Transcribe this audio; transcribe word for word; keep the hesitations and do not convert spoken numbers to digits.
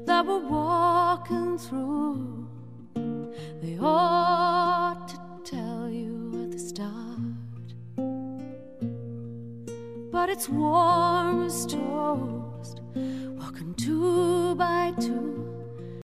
that we're walking through. They ought to tell you at the start, but it's warm as toast, walking two by two